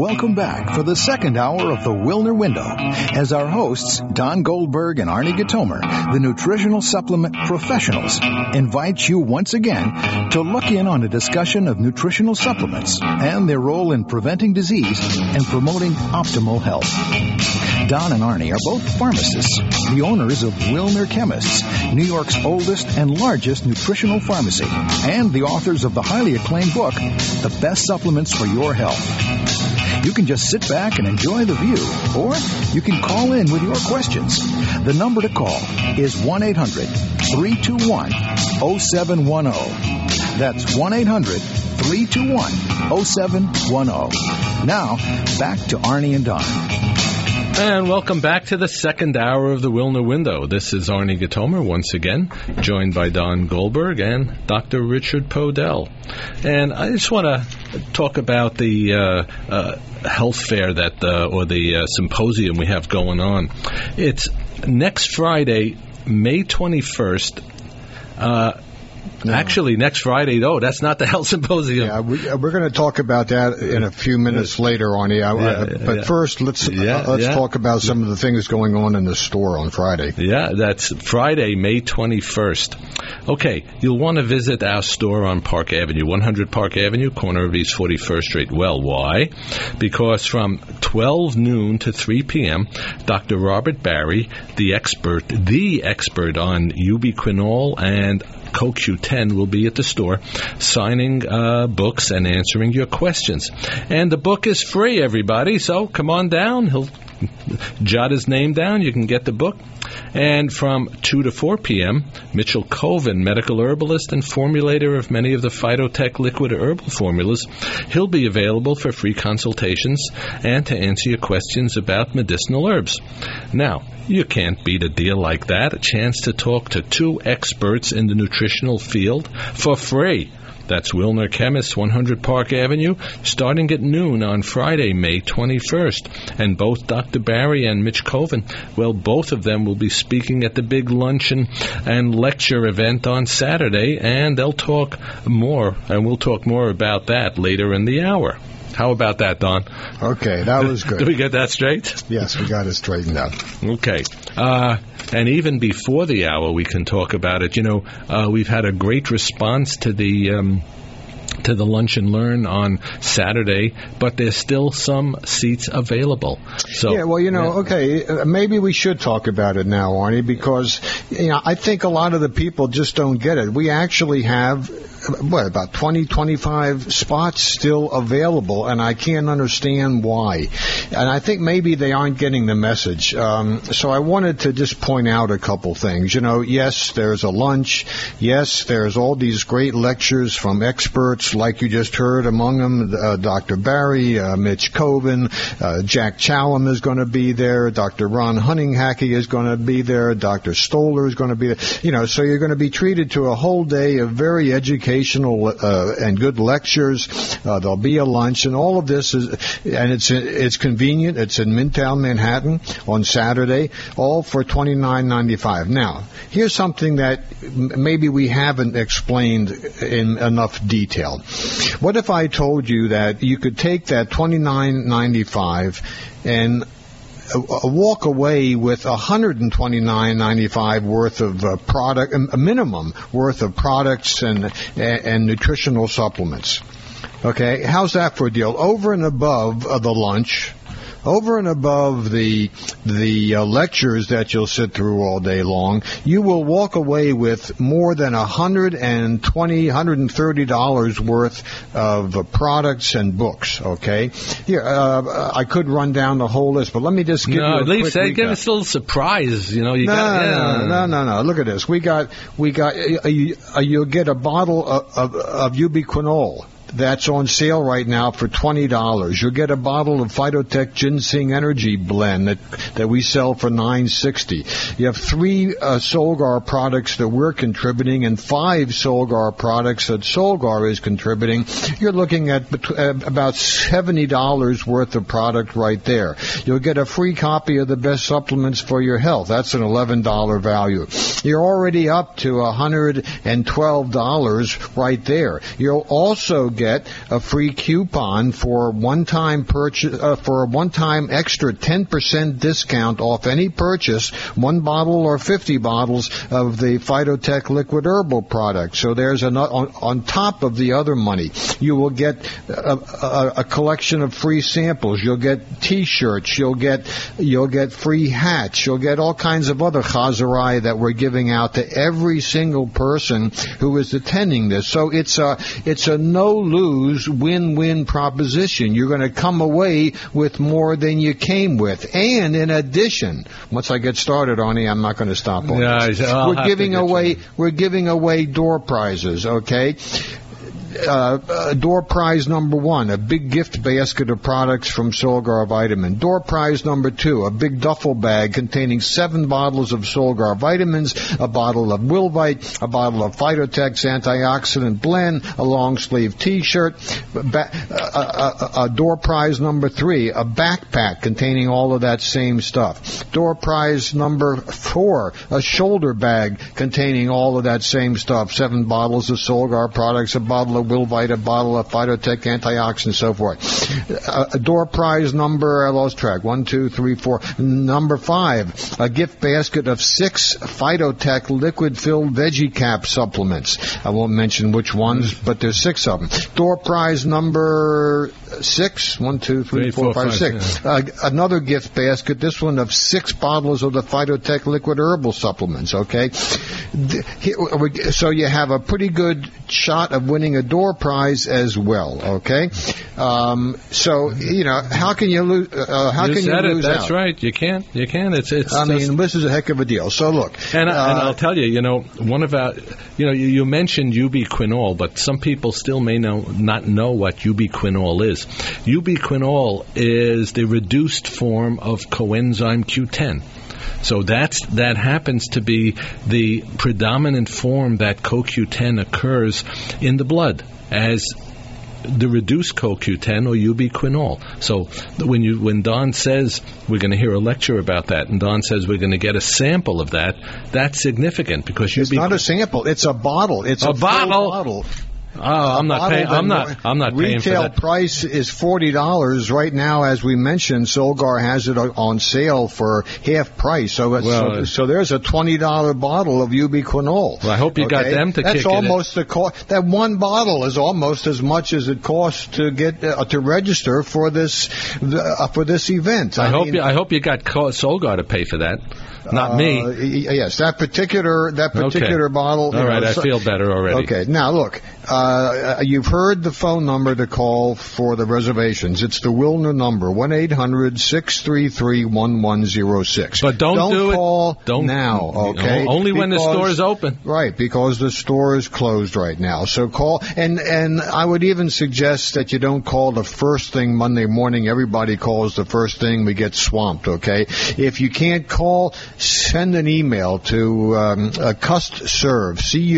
Welcome back for the second hour of the Wilner Window as our hosts, Don Goldberg and Arnie Gatomer, the nutritional supplement professionals, invite you once again to look in on a discussion of nutritional supplements and their role in preventing disease and promoting optimal health. Don and Arnie are both pharmacists, the owners of Wilner Chemists, New York's oldest and largest nutritional pharmacy, and the authors of the highly acclaimed book, The Best Supplements for Your Health. You can just sit back and enjoy the view, or you can call in with your questions. The number to call is 1-800-321-0710. That's 1-800-321-0710. Now, back to Arnie and Don. And welcome back to the second hour of the Wilner Window. This is Arnie Gatomer once again, joined by Don Goldberg and Dr. Richard Podell. And I just want to talk about the health fair or the symposium we have going on. It's next Friday, May 21st. No. Actually, next Friday, that's not the health symposium. Yeah, we're going to talk about that in a few minutes later, Arnie. But first, let's talk about some of the things going on in the store on Friday. Yeah, that's Friday, May 21st. Okay, you'll want to visit our store on Park Avenue, 100 Park Avenue, corner of East 41st Street. Well, why? Because from 12 noon to 3 p.m., Dr. Robert Barry, the expert on ubiquinol and CoQ10 will be at the store signing books and answering your questions. And the book is free, everybody, so come on down. He'll jot his name down. You can get the book. And from 2 to 4 p.m., Mitchell Coven, medical herbalist and formulator of many of the Phytotech liquid herbal formulas, he'll be available for free consultations and to answer your questions about medicinal herbs. Now, you can't beat a deal like that, a chance to talk to two experts in the nutritional field for free. That's Wilner Chemists, 100 Park Avenue, starting at noon on Friday, May 21st. And both Dr. Barry and Mitch Coven, both of them will be speaking at the big luncheon and lecture event on Saturday, and they'll talk more, and we'll talk more about that later in the hour. How about that, Don? Okay, that was good. Did we get that straight? Yes, we got it straightened out. Okay. And even before the hour, we can talk about it. We've had a great response to the Lunch and Learn on Saturday, but there's still some seats available. So okay, maybe we should talk about it now, Arnie, because I think a lot of the people just don't get it. We actually have about 20, 25 spots still available, and I can't understand why. And I think maybe they aren't getting the message. So I wanted to just point out a couple things. Yes, there's a lunch. Yes, there's all these great lectures from experts, like you just heard, among them Dr. Barry, Mitch Coven, Jack Challam is going to be there, Dr. Ron Huntinghacky is going to be there, Dr. Stoller is going to be there. So you're going to be treated to a whole day of very educational and good lectures. There'll be a lunch, and all of this it's convenient. It's in Midtown Manhattan on Saturday, all for $29.95. Now, here's something that maybe we haven't explained in enough detail. What if I told you that you could take that $29.95 and walk away with $129.95 worth of product, a minimum worth of products and nutritional supplements? Okay, how's that for a deal? Over and above the lunch, over and above the lectures that you'll sit through all day long, you will walk away with more than $130 worth of products and books. Okay, here I could run down the whole list, but let me just give you a quick recap. Give us a little surprise. No. Look at this. We got. You'll get a bottle of ubiquinol. That's on sale right now for $20. You'll get a bottle of Phytotech Ginseng Energy Blend that we sell for $9.60. You have 3 Solgar products that we're contributing and 5 Solgar products that Solgar is contributing. You're looking at about $70 worth of product right there. You'll get a free copy of the best supplements for your health. That's an $11 value. You're already up to $112 right there. You'll also get a free coupon for one-time purchase for a one-time extra 10% discount off any purchase, 1 bottle or 50 bottles of the Phytotech liquid herbal product. So there's on top of the other money, you will get a collection of free samples. You'll get T-shirts. You'll get free hats. You'll get all kinds of other chazarai that we're giving out to every single person who is attending this. So it's a no-lose, win-win proposition. You're going to come away with more than you came with. And in addition, once I get started, Arnie, I'm not going to stop on this. We're giving away door prizes, okay? Door prize number 1, a big gift basket of products from Solgar Vitamin. Door prize number 2, a big duffel bag containing 7 bottles of Solgar vitamins, a bottle of Wilvite, a bottle of Phytotech's antioxidant blend, a long sleeve T-shirt. Door prize number 3, a backpack containing all of that same stuff. Door prize number 4, a shoulder bag containing all of that same stuff. 7 bottles of Solgar products, a bottle of Wilvite, a bottle of Phytotech antioxidants, and so forth. Door prize number, I lost track, 1, 2, 3, 4. Number 5, a gift basket of 6 Phytotech liquid-filled veggie cap supplements. I won't mention which ones, but there's 6 of them. Door prize number 6, 1, 2, 3, 4, 5, 6. Another gift basket, this one of 6 bottles of the Phytotech liquid herbal supplements, okay? So you have a pretty good shot of winning a door prize as well, okay? So, how can you lose? How can you lose out? That's right. You can't. It's. This is a heck of a deal. So look, and I'll tell you, one of our, you mentioned ubiquinol, but some people still may not know what ubiquinol is. Ubiquinol is the reduced form of coenzyme Q10. So that happens to be the predominant form that CoQ10 occurs in the blood as the reduced CoQ10 or ubiquinol. So when Don says we're going to hear a lecture about that, and Don says we're going to get a sample of that, that's significant because it's not a sample; it's a bottle. It's a bottle. I'm not paying. I'm not paying for that. Retail price is $40 right now, as we mentioned. Solgar has it on sale for half price. So there's a $20 bottle of ubiquinol. Well, I hope you got them to. That's almost the cost. That one bottle is almost as much as it costs to get to register for this event. I hope you got Solgar to pay for that. Not me. Yes, that particular bottle. All right, I feel better already. Okay, now look, you've heard the phone number to call for the reservations. It's the Wilner number, 1-800-633-1106. But don't call Don't now, okay? Only when the store is open. Right, because the store is closed right now. So call, and I would even suggest that you don't call the first thing Monday morning. Everybody calls the first thing. We get swamped, okay? If you can't call, send an email to CustServe,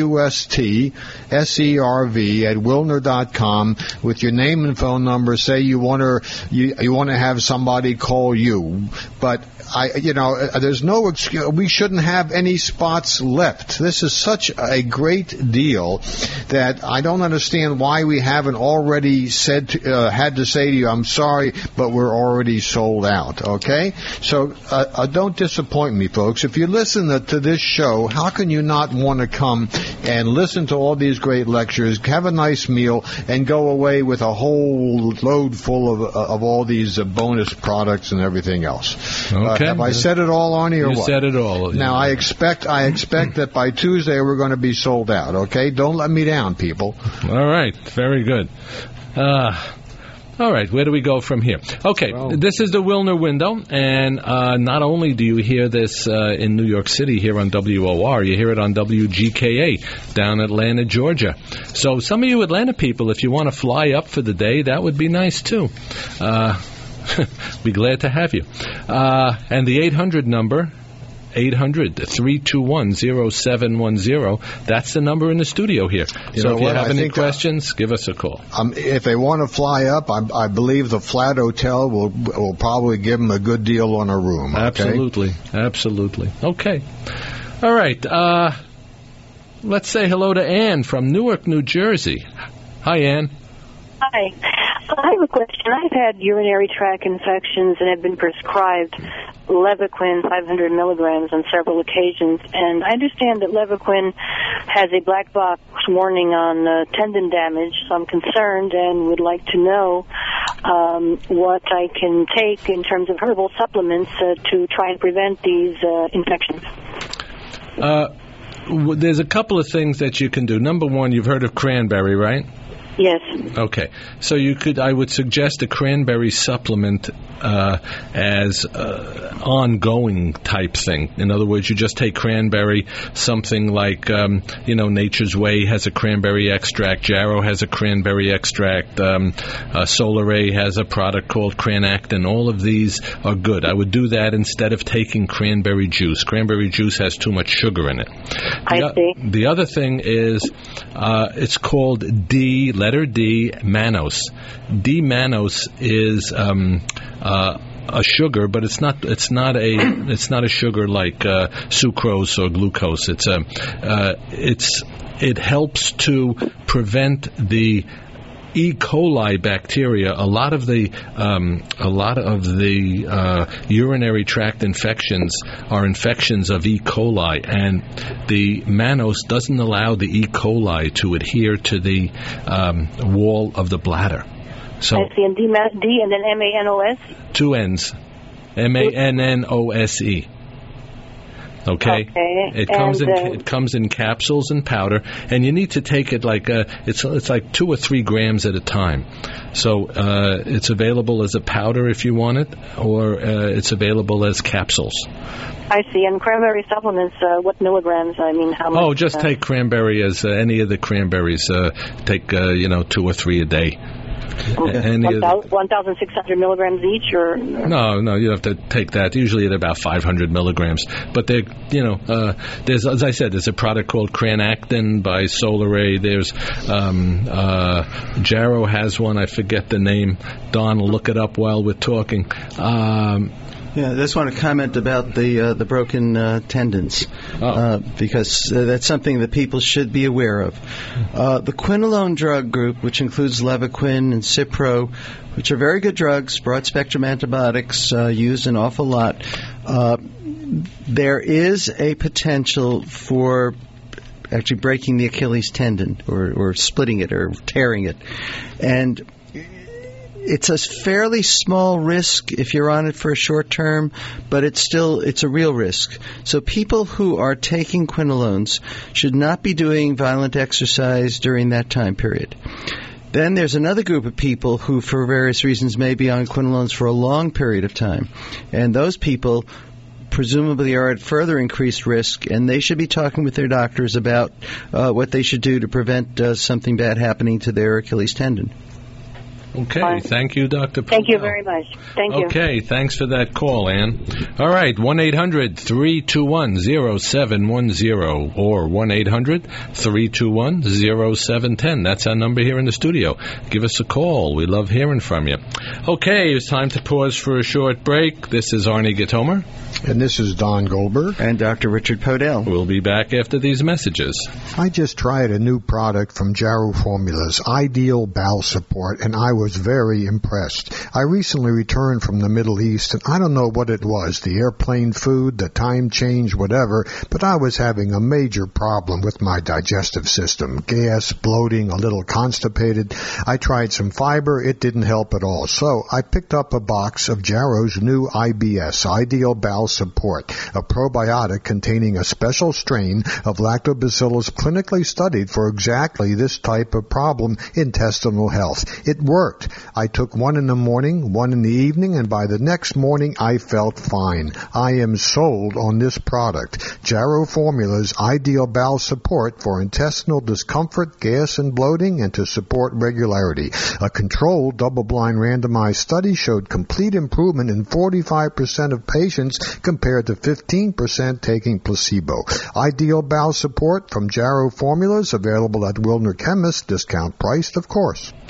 CUSTSERV at Wilner.com with your name and phone number. Say you want to have somebody call you, but there's no excuse. We shouldn't have any spots left. This is such a great deal that I don't understand why we haven't already had to say to you, I'm sorry, but we're already sold out, okay? So don't disappoint me, folks. If you listen to this show, how can you not want to come and listen to all these great lectures, have a nice meal, and go away with a whole load full of all these bonus products and everything else? Okay. Have I said it all, Arnie, or what? You said it all. Now, I expect that by Tuesday we're going to be sold out, okay? Don't let me down, people. All right. Very good. All right, where do we go from here? Okay, This is the Wilner Window, and not only do you hear this in New York City here on WOR, you hear it on WGKA down in Atlanta, Georgia. So some of you Atlanta people, if you want to fly up for the day, that would be nice too. Be glad to have you. And the 800 number, 800-321-0710. That's the number in the studio here. So if you have any questions, give us a call. If they want to fly up, I believe the Flat Hotel will probably give them a good deal on a room. Okay? Absolutely. Okay. All right. Let's say hello to Ann from Newark, New Jersey. Hi, Ann. Hi. I have a question. I've had urinary tract infections and have been prescribed Levaquin 500 milligrams on several occasions. And I understand that Levaquin has a black box warning on tendon damage, so I'm concerned and would like to know what I can take in terms of herbal supplements to try and prevent these infections. There's a couple of things that you can do. Number one, you've heard of cranberry, right? Yes. Okay. So I would suggest a cranberry supplement as ongoing type thing. In other words, you just take cranberry, something like, Nature's Way has a cranberry extract, Jarrow has a cranberry extract, Solaray has a product called Cranactin. All of these are good. I would do that instead of taking cranberry juice. Cranberry juice has too much sugar in it. I see. The other thing is, it's called letter D, mannose. D-mannose is a sugar, but it's not a sugar like sucrose or glucose. It helps to prevent the E. coli bacteria. A lot of the urinary tract infections are infections of E. coli, and the mannose doesn't allow the E. coli to adhere to the wall of the bladder. So I see. And D and then MANOS? Two N's. MANNOSE. Okay. It comes in capsules and powder, and you need to take it like it's like 2 or 3 grams at a time. So it's available as a powder if you want it, or it's available as capsules. I see. And cranberry supplements, what milligrams? I mean, how much? Oh, just take cranberry as any of the cranberries. Take 2 or 3 a day. 1,600 milligrams each, or no, you have to take that usually at about 500 milligrams. But there's, as I said, there's a product called Cranactin by Solaray. There's Jarrow has one. I forget the name. Don will look it up while we're talking. Yeah, I just want to comment about the broken tendons, because that's something that people should be aware of. The quinolone drug group, which includes Levaquin and Cipro, which are very good drugs, broad-spectrum antibiotics used an awful lot, there is a potential for actually breaking the Achilles tendon or splitting it or tearing it. And it's a fairly small risk if you're on it for a short term, but it's a real risk. So people who are taking quinolones should not be doing violent exercise during that time period. Then there's another group of people who, for various reasons, may be on quinolones for a long period of time. And those people presumably are at further increased risk, and they should be talking with their doctors about what they should do to prevent something bad happening to their Achilles tendon. Okay, thank you, Dr. Powell. Thank you very much. Thank you. Okay, thanks for that call, Ann. All right, 1-800-321-0710 or 1-800-321-0710. That's our number here in the studio. Give us a call. We love hearing from you. Okay, it's time to pause for a short break. This is Arnie Gitomer. And this is Don Goldberg. And Dr. Richard Podell. We'll be back after these messages. I just tried a new product from Jarrow Formulas, Ideal Bowel Support, and I was very impressed. I recently returned from the Middle East, and I don't know what it was, the airplane food, the time change, whatever, but I was having a major problem with my digestive system. Gas, bloating, a little constipated. I tried some fiber. It didn't help at all. So I picked up a box of Jarrow's new IBS, Ideal Bowel Support, a probiotic containing a special strain of lactobacillus clinically studied for exactly this type of problem, intestinal health. It worked. I took one in the morning, one in the evening, and by the next morning I felt fine. I am sold on this product. Jarrow Formulas Ideal Bowel Support for intestinal discomfort, gas, and bloating, and to support regularity. A controlled, double-blind, randomized study showed complete improvement in 45% of patients compared to 15% taking placebo. Ideal Bowel Support from Jarrow Formulas, available at Wilner Chemist, discount priced, of course.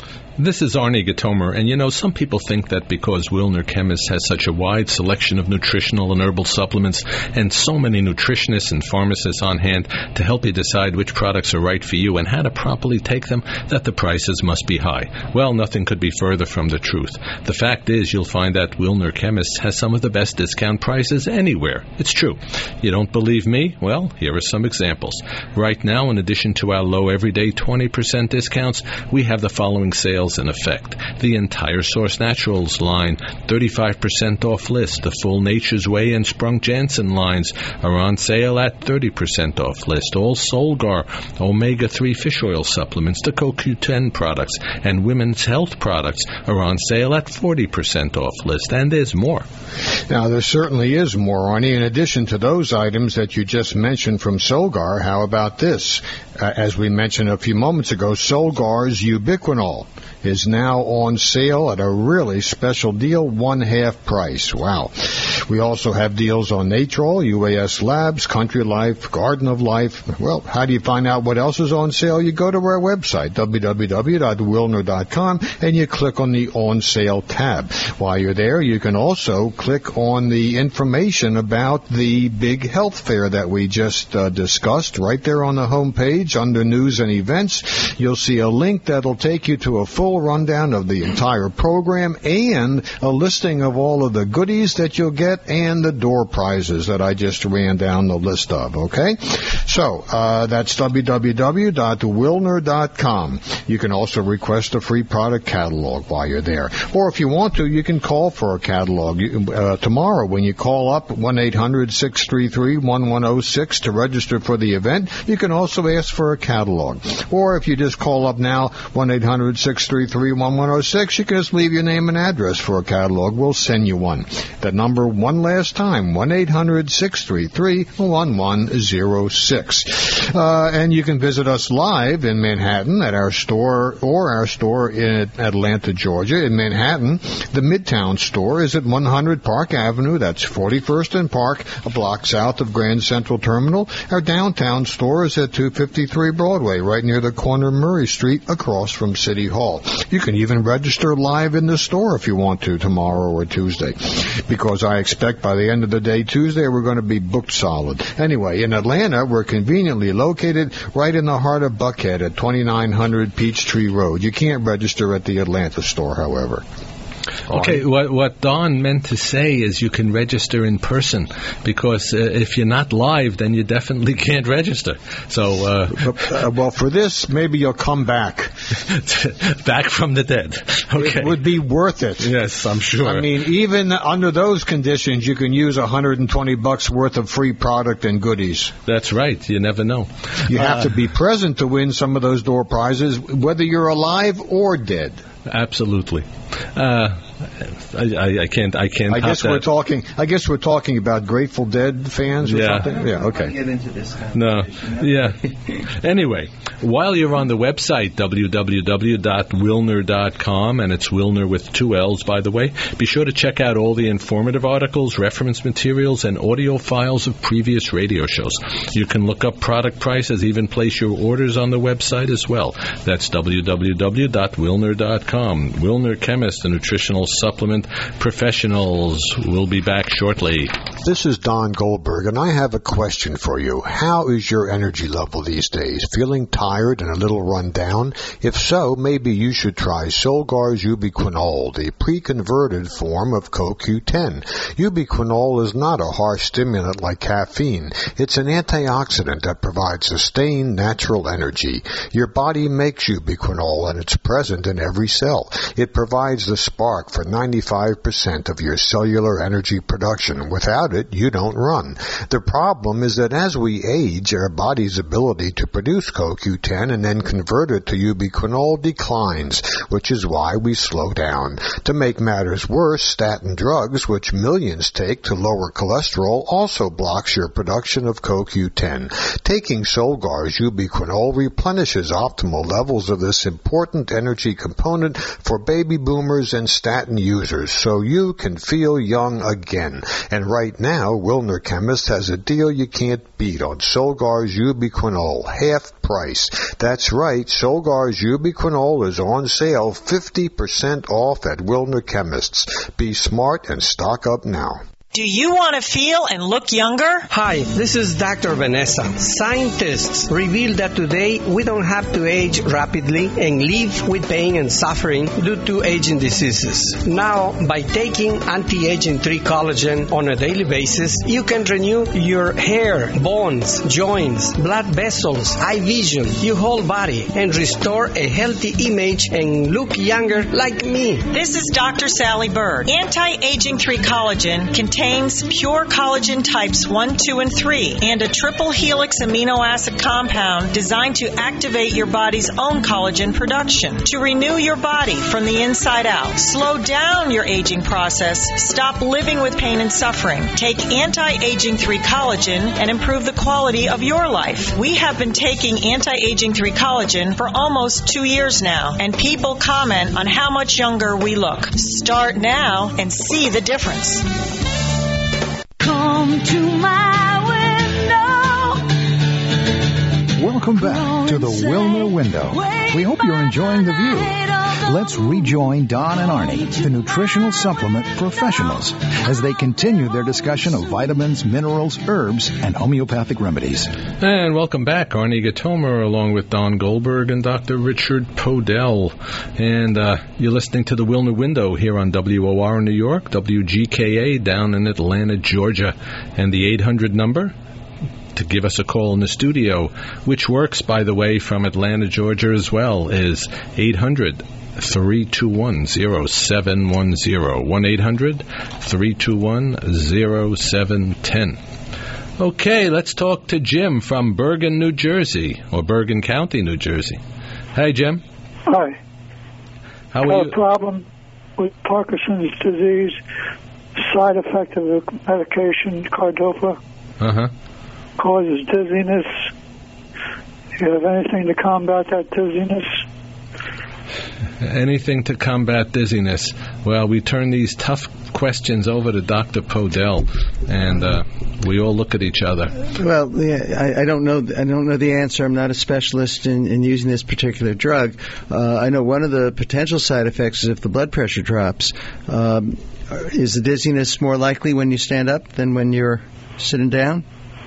This is Arnie Gatomer, and some people think that because Wilner Chemist has such a wide selection of nutritional and herbal supplements and so many nutritionists and pharmacists on hand to help you decide which products are right for you and how to properly take them, that the prices must be high. Well, nothing could be further from the truth. The fact is, you'll find that Wilner Chemist has some of the best discount prices anywhere. It's true. You don't believe me? Well, here are some examples. Right now, in addition to our low everyday 20% discounts, we have the following sales in effect. The entire Source Naturals line, 35% off list. The full Nature's Way and Sprung Jansen lines are on sale at 30% off list. All Solgar omega-3 fish oil supplements, the CoQ10 products, and women's health products are on sale at 40% off list. And there's more. Now, there certainly is more, Arnie. In addition to those items that you just mentioned from Solgar, how about this? As we mentioned a few moments ago, Solgar's Ubiquinol is now on sale at a really special deal, 1/2 price. Wow. We also have deals on Natrol, UAS Labs, Country Life, Garden of Life. Well, how do you find out what else is on sale? You go to our website, www.wilner.com, and you click on the On Sale tab. While you're there, you can also click on the information about the big health fair that we just discussed. Right there on the home page, under News and Events, you'll see a link that'll take you to a full rundown of the entire program and a listing of all of the goodies that you'll get and the door prizes that I just ran down the list of, okay? So, that's www.wilner.com. You can also request a free product catalog while you're there. Or if you want to, you can call for a catalog. Tomorrow, when you call up 1-800-633-1106 to register for the event, you can also ask for a catalog. Or if you just call up now, 1-800-633-1106, you can just leave your name and address for a catalog. We'll send you one. The number one last time, 1-800-633-1106. And you can visit us live in Manhattan at our store or our store in Atlanta, Georgia. In Manhattan, the Midtown store is at 100 Park Avenue. That's 41st and Park, a block south of Grand Central Terminal. Our downtown store is at 253 Broadway, right near the corner of Murray Street, across from City Hall. You can even register live in the store if you want to tomorrow or Tuesday, because I expect by the end of the day Tuesday we're going to be booked solid. Anyway, in Atlanta, we're conveniently located right in the heart of Buckhead at 2900 Peachtree Road. You can't register at the Atlanta store, however. Okay, what Don meant to say is you can register in person, because if you're not live, then you definitely can't register. So, well, for this, maybe you'll come back. Back from the dead. Okay. It would be worth it. Yes, I'm sure. I mean, even under those conditions, you can use $120 worth of free product and goodies. That's right. You never know. You have to be present to win some of those door prizes, whether you're alive or dead. Absolutely. I can't. I guess we're talking. I guess we're talking about Grateful Dead fans or something. Yeah. Okay. Get into this conversation. No. Yeah. Anyway, while you're on the website www.wilner.com, and it's Wilner with 2 L's, by the way, be sure to check out all the informative articles, reference materials, and audio files of previous radio shows. You can look up product prices, even place your orders on the website as well. That's www.wilner.com. Wilner Chemist, the nutritional supplement professionals. Will be back shortly. This is Don Goldberg, and I have a question for you. How is your energy level these days? Feeling tired and a little run down? If so, maybe you should try Solgar's Ubiquinol, the pre-converted form of CoQ10. Ubiquinol is not a harsh stimulant like caffeine. It's an antioxidant that provides sustained natural energy. Your body makes Ubiquinol, and it's present in every cell. It provides the spark for 95% of your cellular energy production. Without it, you don't run. The problem is that as we age, our body's ability to produce CoQ10 and then convert it to ubiquinol declines, which is why we slow down. To make matters worse, statin drugs, which millions take to lower cholesterol, also blocks your production of CoQ10. Taking Solgar's ubiquinol replenishes optimal levels of this important energy component for baby boomers consumers and statin users so you can feel young again. And right now, Wilner Chemist has a deal you can't beat on Solgar's Ubiquinol, half price. That's right, Solgar's Ubiquinol is on sale, 50% off at Wilner Chemists. Be smart and stock up now. Do you want to feel and look younger? Hi, this is Dr. Vanessa. Scientists reveal that today we don't have to age rapidly and live with pain and suffering due to aging diseases. Now, by taking anti-aging 3 collagen on a daily basis, you can renew your hair, bones, joints, blood vessels, eye vision, your whole body, and restore a healthy image and look younger like me. This is Dr. Sally Bird. Anti-aging 3 collagen contains pure collagen types 1, 2, and 3 and a triple helix amino acid compound designed to activate your body's own collagen production, to renew your body from the inside out, slow down your aging process, stop living with pain and suffering. Take anti-aging 3 collagen and improve the quality of your life. We have been taking anti-aging 3 collagen for almost 2 years now, and people comment on how much younger we look. Start now and see the difference. Come to my window. Welcome back to the Wilner Window. We hope you're enjoying the view. Let's rejoin Don and Arnie, the nutritional supplement professionals, as they continue their discussion of vitamins, minerals, herbs, and homeopathic remedies. And welcome back, Arnie Gatomer, along with Don Goldberg and Dr. Richard Podell. And you're listening to the Wilner Window here on WOR in New York, WGKA down in Atlanta, Georgia. And the 800 number to give us a call in the studio, which works, by the way, from Atlanta, Georgia as well, is 800-321-0710. 1-800-321-0710. Okay, let's talk to Jim from Bergen, New Jersey, or Bergen County, New Jersey. Hi, Jim. Hi. How are you? I have a problem with Parkinson's disease, side effect of the medication, Cardopa. Uh-huh. Causes dizziness. Do you have anything to combat that dizziness? Anything to combat dizziness? Well, we turn these tough questions over to Dr. Podell, and we all look at each other. Well, yeah, I don't know. I don't know the answer. I'm not a specialist in using this particular drug. I know one of the potential side effects is if the blood pressure drops. Is the dizziness more likely when you stand up than when you're sitting down?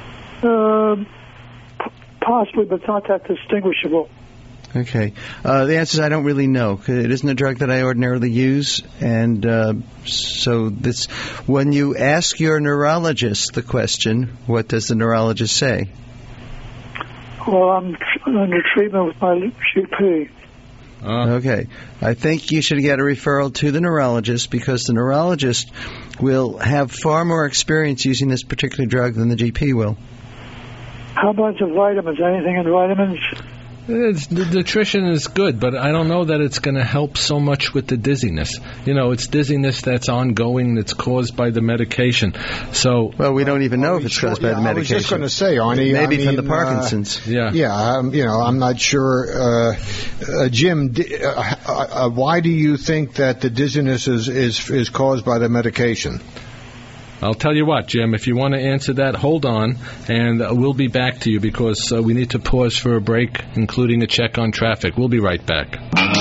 Possibly, but it's not that distinguishable. Okay. The answer is I don't really know. It isn't a drug that I ordinarily use, and so this. When you ask your neurologist the question, what does the neurologist say? Well, I'm under treatment with my GP. Okay. I think you should get a referral to the neurologist because the neurologist will have far more experience using this particular drug than the GP will. How about the vitamins? Anything in vitamins? The nutrition is good, but I don't know that it's going to help so much with the dizziness. You know, it's dizziness that's ongoing, that's caused by the medication. So, well, we don't even know if it's caused by the medication. I was just going to say, Arnie, maybe from the Parkinson's. I'm not sure. Jim, why do you think that the dizziness is caused by the medication? I'll tell you what, Jim, if you want to answer that, hold on, and we'll be back to you because we need to pause for a break, including a check on traffic. We'll be right back.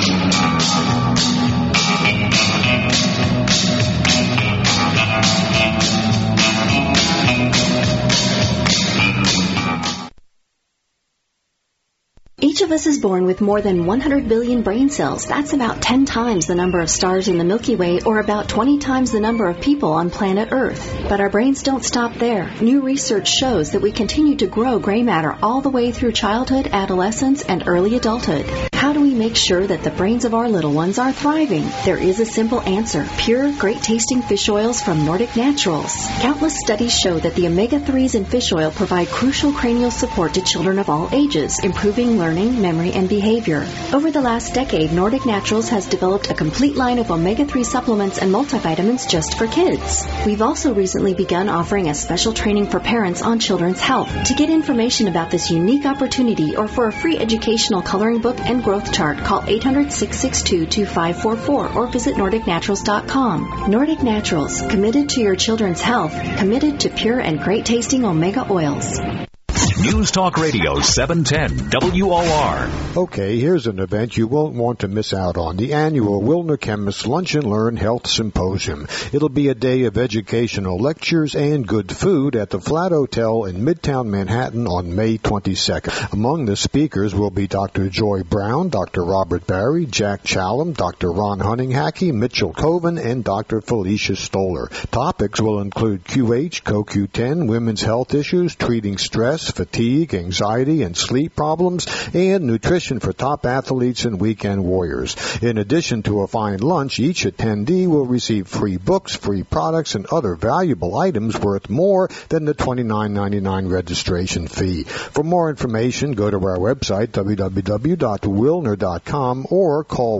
Each of us is born with more than 100 billion brain cells. That's about 10 times the number of stars in the Milky Way, or about 20 times the number of people on planet Earth. But our brains don't stop there. New research shows that we continue to grow gray matter all the way through childhood, adolescence, and early adulthood. How do we make sure that the brains of our little ones are thriving? There is a simple answer. Pure, great-tasting fish oils from Nordic Naturals. Countless studies show that the omega-3s in fish oil provide crucial cranial support to children of all ages, improving learning, vision, memory, and behavior. Over the last decade, Nordic Naturals has developed a complete line of omega-3 supplements and multivitamins just for kids. We've also recently begun offering a special training for parents on children's health. To get information about this unique opportunity or for a free educational coloring book and growth chart, call 800-662-2544 or visit NordicNaturals.com. Nordic Naturals, committed to your children's health, committed to pure and great-tasting omega oils. News Talk Radio 710 WOR. Okay, here's an event you won't want to miss out on. The annual Wilner Chemist Lunch and Learn Health Symposium. It'll be a day of educational lectures and good food at the Flat Hotel in Midtown Manhattan on May 22nd. Among the speakers will be Dr. Joy Brown, Dr. Robert Barry, Jack Challam, Dr. Ron Huntinghacky, Mitchell Coven, and Dr. Felicia Stoller. Topics will include QH, CoQ10, women's health issues, treating stress, fatigue, anxiety, and sleep problems, and nutrition for top athletes and weekend warriors. In addition to a fine lunch, each attendee will receive free books, free products, and other valuable items worth more than the $29.99 registration fee. For more information, go to our website, www.wilner.com, or call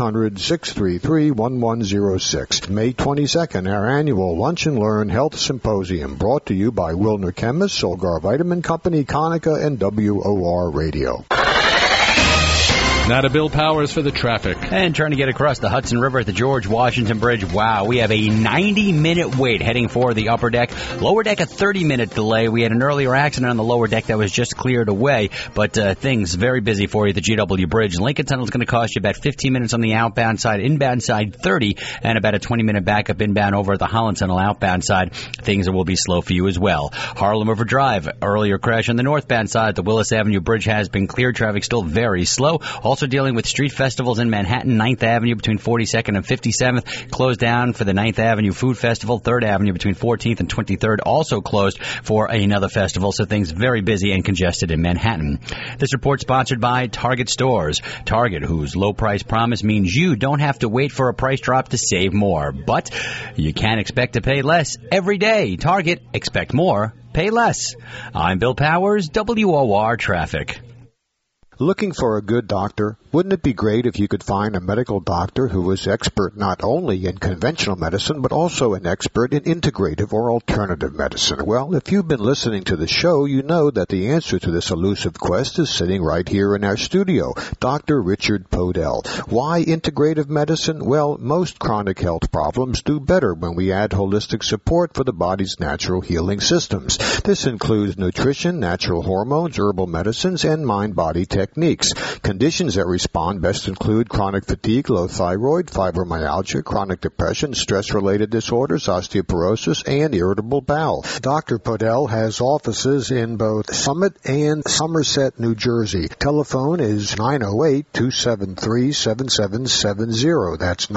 1-800-633-1106. May 22nd, our annual Lunch and Learn Health Symposium, brought to you by Wilner Chemists, Solgar Vitamin Company, Konica, and WOR Radio. Now to Bill Powers for the traffic. And trying to get across the Hudson River at the George Washington Bridge. Wow, we have a 90-minute wait heading for the upper deck. Lower deck, a 30-minute delay. We had an earlier accident on the lower deck that was just cleared away, but things very busy for you at the GW Bridge. Lincoln Tunnel is going to cost you about 15 minutes on the outbound side, inbound side 30, and about a 20-minute backup inbound over at the Holland Tunnel outbound side. Things will be slow for you as well. Harlem River Drive, earlier crash on the northbound side. The Willis Avenue Bridge has been cleared. Traffic still very slow. Also dealing with street festivals in Manhattan. 9th Avenue between 42nd and 57th closed down for the 9th Avenue Food Festival. 3rd Avenue between 14th and 23rd also closed for another festival, so things very busy and congested in Manhattan. This report sponsored by Target Stores. Target, whose low price promise means you don't have to wait for a price drop to save more, but you can expect to pay less every day. Target, expect more, pay less. I'm Bill Powers, WOR Traffic. Looking for a good doctor? Wouldn't it be great if you could find a medical doctor who was expert not only in conventional medicine, but also an expert in integrative or alternative medicine? Well, if you've been listening to the show, you know that the answer to this elusive quest is sitting right here in our studio, Dr. Richard Podell. Why integrative medicine? Well, most chronic health problems do better when we add holistic support for the body's natural healing systems. This includes nutrition, natural hormones, herbal medicines, and mind-body techniques. Conditions that respond best include chronic fatigue, low thyroid, fibromyalgia, chronic depression, stress-related disorders, osteoporosis, and irritable bowel. Dr. Podell has offices in both Summit and Somerset, New Jersey. Telephone is 908-273-7770. That's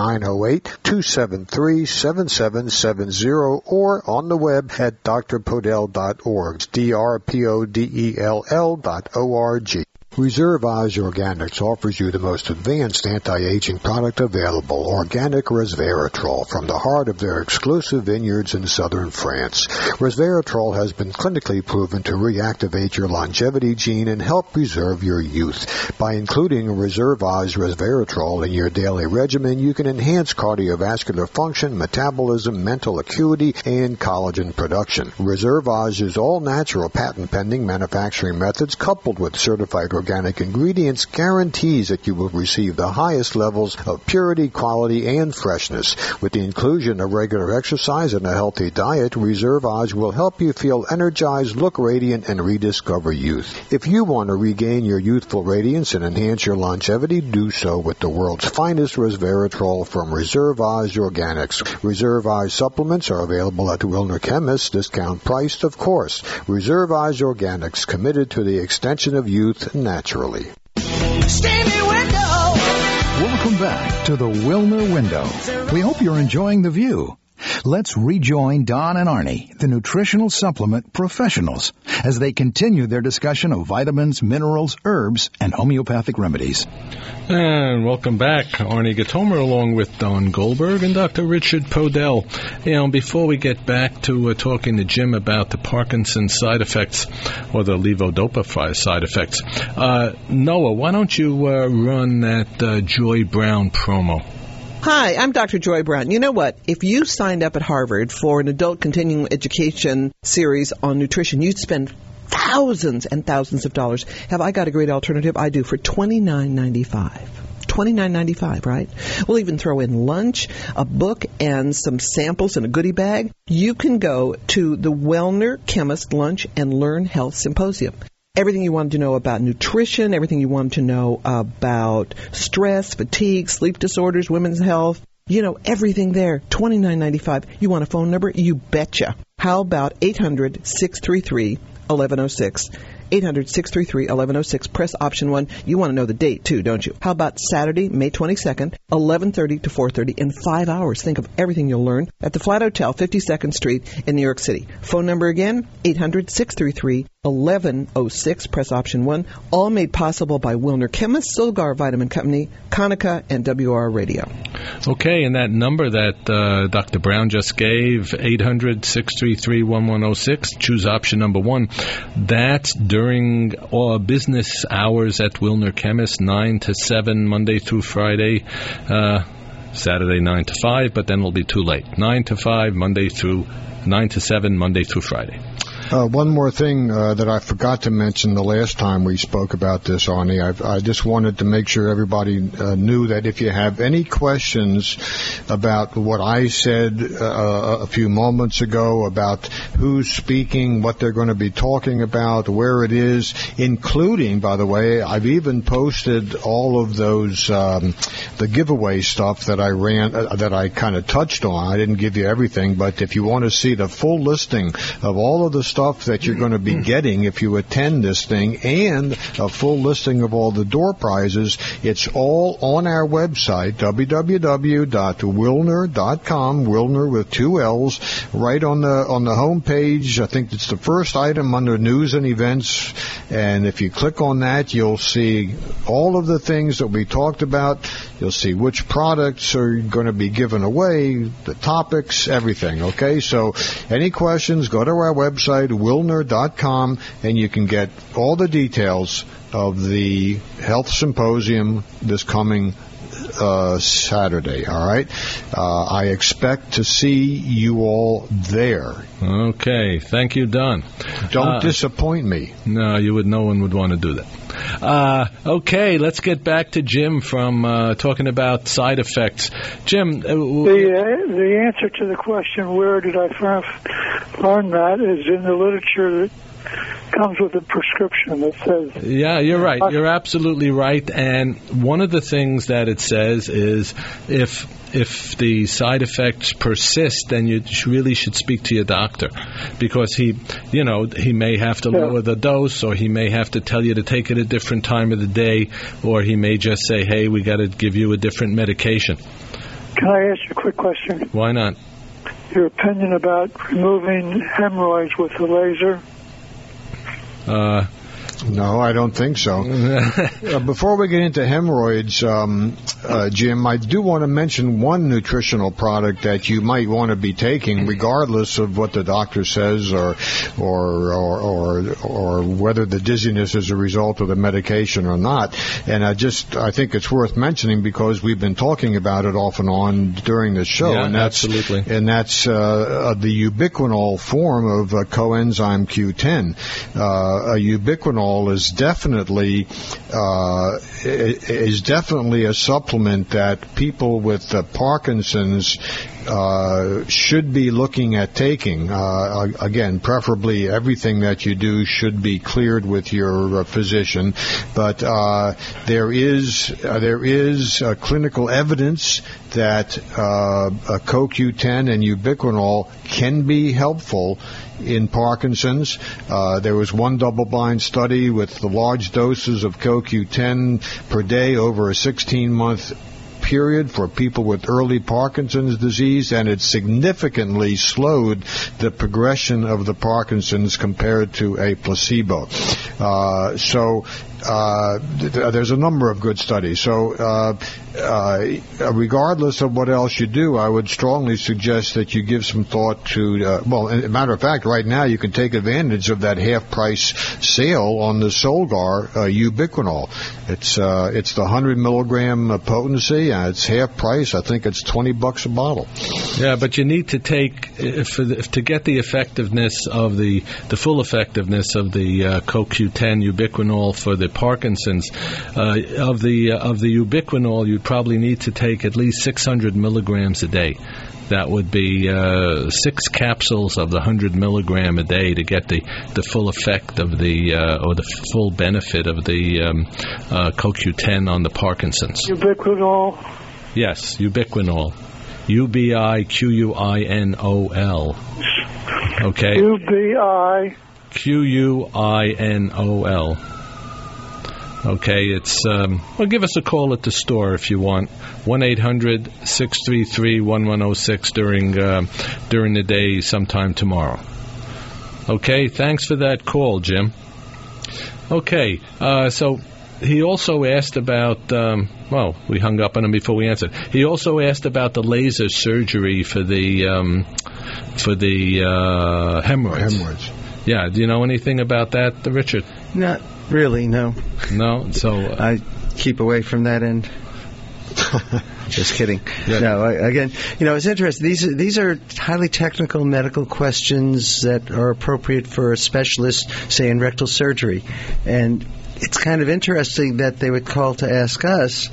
908-273-7770, or on the web at drpodell.org. drpodell.org. Reserve-Age Organics offers you the most advanced anti-aging product available, organic resveratrol, from the heart of their exclusive vineyards in southern France. Resveratrol has been clinically proven to reactivate your longevity gene and help preserve your youth. By including Reserve-Age resveratrol in your daily regimen, you can enhance cardiovascular function, metabolism, mental acuity, and collagen production. Reserve-Age's all-natural patent-pending manufacturing methods, coupled with certified organic ingredients, guarantees that you will receive the highest levels of purity, quality, and freshness. With the inclusion of regular exercise and a healthy diet, Reserve-Age will help you feel energized, look radiant, and rediscover youth. If you want to regain your youthful radiance and enhance your longevity, do so with the world's finest resveratrol from Reserve-Age Organics. Reserve-Age supplements are available at Wilner Chemists, discount priced, of course. Reserve-Age Organics, committed to the extension of youth naturally. Welcome back to the Wilner Window. We hope you're enjoying the view. Let's rejoin Don and Arnie, the nutritional supplement professionals, as they continue their discussion of vitamins, minerals, herbs, and homeopathic remedies. And welcome back. Arnie Gatomer along with Don Goldberg and Dr. Richard Podell. Before we get back to talking to Jim about the Parkinson's side effects or the levodopa side effects, Noah, why don't you run that Joy Brown promo? Hi, I'm Dr. Joy Brown. You know what? If you signed up at Harvard for an adult continuing education series on nutrition, you'd spend thousands and thousands of dollars. Have I got a great alternative? I do for $29.95. $29.95, right? We'll even throw in lunch, a book, and some samples in a goodie bag. You can go to the Wellner Chemist Lunch and Learn Health Symposium. Everything you wanted to know about nutrition, everything you wanted to know about stress, fatigue, sleep disorders, women's health, everything there. $29.95. You want a phone number? You betcha. How about 800-633-1106? 800-633-1106. Press option 1. You want to know the date, too, don't you? How about Saturday, May 22nd, 11:30 to 4:30 in 5 hours? Think of everything you'll learn at the Flat Hotel, 52nd Street in New York City. Phone number again, 800-633-1106. Press option 1. All made possible by Wilner Chemist, Silgar Vitamin Company, Konica, and WR Radio. Okay, and that number that Dr. Brown just gave, 800-633-1106, choose option number 1. That's during business hours at Wilner Chemist, 9 to 7, Monday through Friday, Saturday 9 to 5, but then it'll be too late. 9 to 5, 9 to 7, Monday through Friday. One more thing that I forgot to mention the last time we spoke about this, Arnie. I just wanted to make sure everybody knew that if you have any questions about what I said a few moments ago about who's speaking, what they're going to be talking about, where it is, including, by the way, I've even posted all of those, the giveaway stuff that I ran, that I kind of touched on. I didn't give you everything, but if you want to see the full listing of all of the stuff that you're going to be getting if you attend this thing and a full listing of all the door prizes, it's all on our website, www.wilner.com, Wilner with 2 L's, right on the home page. I think it's the first item under news and events, and if you click on that, you'll see all of the things that we talked about. You'll see which products are going to be given away, the topics, everything, okay? So any questions, go to our website, Wilner.com, and you can get all the details of the health symposium this coming Saturday, all right? I expect to see you all there. Okay, thank you, Don. Don't disappoint me. No, no one would want to do that. Okay, let's get back to Jim from talking about side effects. Jim, the answer to the question, where did I first learn that, is in the literature that comes with a prescription that says... Yeah, you're right. You're absolutely right. And one of the things that it says is if the side effects persist, then you really should speak to your doctor, because he may have to lower the dose, or he may have to tell you to take it a different time of the day, or he may just say, hey, we got to give you a different medication. Can I ask you a quick question? Why not? Your opinion about removing hemorrhoids with the laser? No, I don't think so. Before we get into hemorrhoids, Jim, I do want to mention one nutritional product that you might want to be taking, regardless of what the doctor says, or whether the dizziness is a result of the medication or not. And I think it's worth mentioning because we've been talking about it off and on during the show. Yeah, and that's, absolutely. And that's the ubiquinol form of coenzyme Q10. Ubiquinol is definitely a supplement that people with Parkinson's should be looking at taking. Again, preferably everything that you do should be cleared with your physician. But there is clinical evidence that CoQ10 and ubiquinol can be helpful in Parkinson's. There was one double-blind study with the large doses of CoQ10 per day over a 16-month period for people with early Parkinson's disease, and it significantly slowed the progression of the Parkinson's compared to a placebo. There's a number of good studies. So regardless of what else you do, I would strongly suggest that you give some thought to, as a matter of fact, right now you can take advantage of that half-price sale on the Solgar ubiquinol. It's the 100 milligram potency, and it's half price. I think it's $20 a bottle. Yeah, but you need to take, to get the effectiveness of the full effectiveness of the CoQ10 ubiquinol for the Parkinson's, of the ubiquinol, you'd probably need to take at least 600 milligrams a day. That would be 6 capsules of the 100 milligram a day to get the full effect of or the full benefit of the CoQ10 on the Parkinson's. Ubiquinol? Yes, ubiquinol. UBIQUINOL. Okay? UBIQUINOL. Okay, it's well, give us a call at the store if you want. 1-800-633-1106 during the day sometime tomorrow. Okay, thanks for that call, Jim. Okay, so he also asked about, we hung up on him before we answered. He also asked about the laser surgery for the hemorrhoids. Yeah, do you know anything about that, Richard? Not really, no. No? So I keep away from that end. Just kidding. Yeah. No, again, it's interesting. These are highly technical medical questions that are appropriate for a specialist, say, in rectal surgery. And it's kind of interesting that they would call to ask us.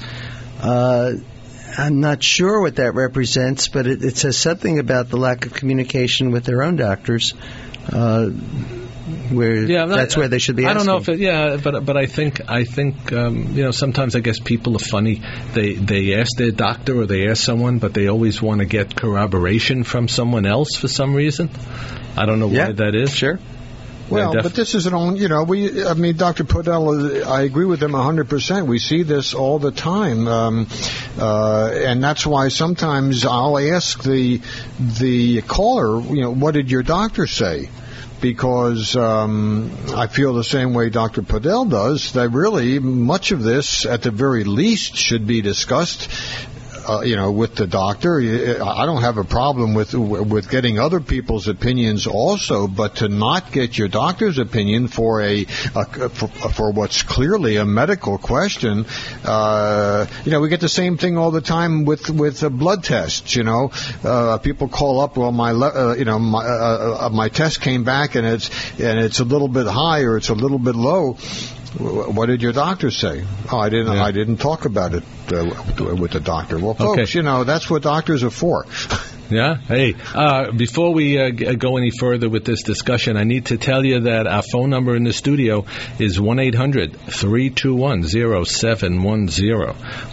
I'm not sure what that represents, but it says something about the lack of communication with their own doctors. That's where they should be asking. I don't know but I think sometimes I guess people are funny. They ask their doctor or they ask someone, but they always want to get corroboration from someone else for some reason. I don't know why that is. Sure. Well, but this is Dr. Podell, I agree with him 100%. We see this all the time, and that's why sometimes I'll ask the caller, what did your doctor say? Because I feel the same way Dr. Podell does, that really much of this, at the very least, should be discussed with the doctor. I don't have a problem with getting other people's opinions also, but to not get your doctor's opinion for for what's clearly a medical question, we get the same thing all the time with blood tests. People call up, well, my test came back and it's a little bit high or it's a little bit low. What did your doctor say? Oh, I didn't talk about it with the doctor. Well, folks, that's what doctors are for. Yeah. Hey, before we go any further with this discussion, I need to tell you that our phone number in the studio is 1-800-321-0710.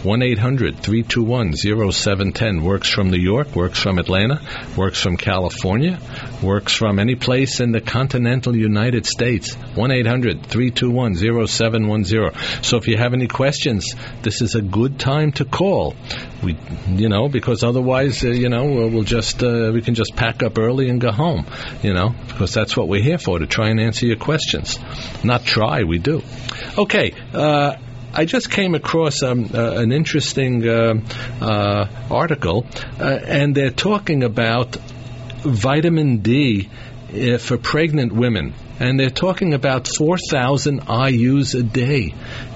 1-800-321-0710. Works from New York, works from Atlanta, works from California, works from any place in the continental United States. 1-800-321-0710. So if you have any questions, this is a good time to call. Because otherwise, we can just pack up early and go home, because that's what we're here for, to try and answer your questions. Not try, we do. Okay, I just came across an interesting article, and they're talking about vitamin D for pregnant women. And they're talking about 4,000 IUs a day.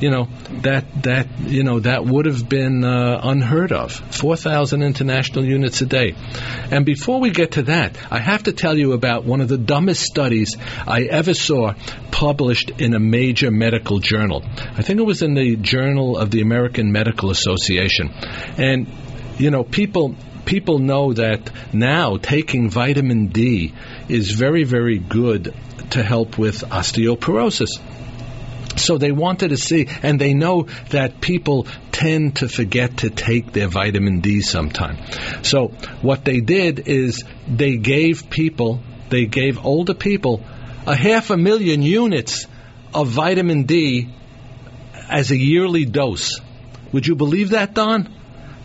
That would have been unheard of. 4,000 international units a day. And before we get to that, I have to tell you about one of the dumbest studies I ever saw published in a major medical journal. I think it was in the Journal of the American Medical Association. And, people know that now taking vitamin D is very, very good to help with osteoporosis. So they wanted to see, and they know that people tend to forget to take their vitamin D sometime. So what they did is they gave older people 500,000 units of vitamin D as a yearly dose. Would you believe that, Don?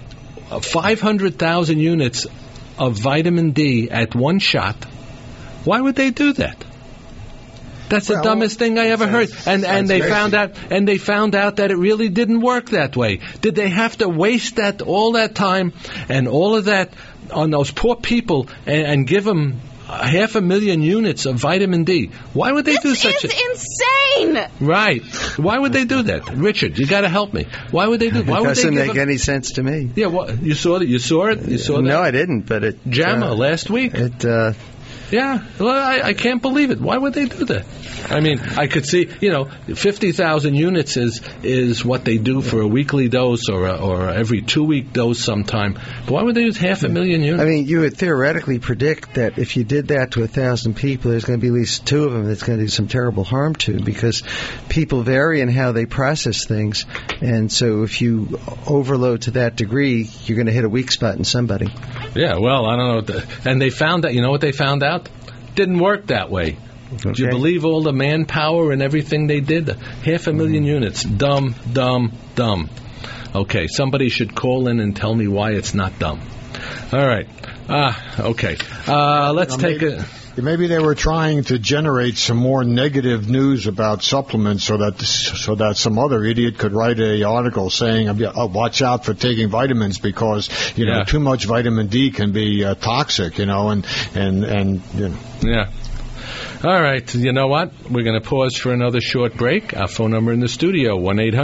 500,000 units of vitamin D at one shot. Why would they do that? That's the dumbest thing I ever heard. And they found out that it really didn't work that way. Did they have to waste all that time and all of that on those poor people and give them 500,000 units of vitamin D? Why would they do such a... This is insane! Right. Why would they do that? Richard, you got to help me. Why would they do that? It doesn't make any sense to me. Yeah, you saw it? You saw it? You saw that? No, I didn't, but it... JAMA last week? Yeah, well, I can't believe it. Why would they do that? I mean, I could see, 50,000 units is what they do for a weekly dose or every 2-week dose sometime. But why would they use 500,000 units? I mean, you would theoretically predict that if you did that to 1,000 people, there's going to be at least 2 of them that's going to do some terrible harm to, because people vary in how they process things. And so if you overload to that degree, you're going to hit a weak spot in somebody. Yeah, well, I don't know. And they found that, what they found out? Didn't work that way. Okay. Do you believe all the manpower and everything they did? 500,000 units. Dumb. Okay, somebody should call in and tell me why it's not dumb. All right. Okay. Let's take a... Maybe they were trying to generate some more negative news about supplements so that some other idiot could write an article saying, watch out for taking vitamins because, too much vitamin D can be toxic, and. Yeah. All right, you know what? We're going to pause for another short break. Our phone number in the studio,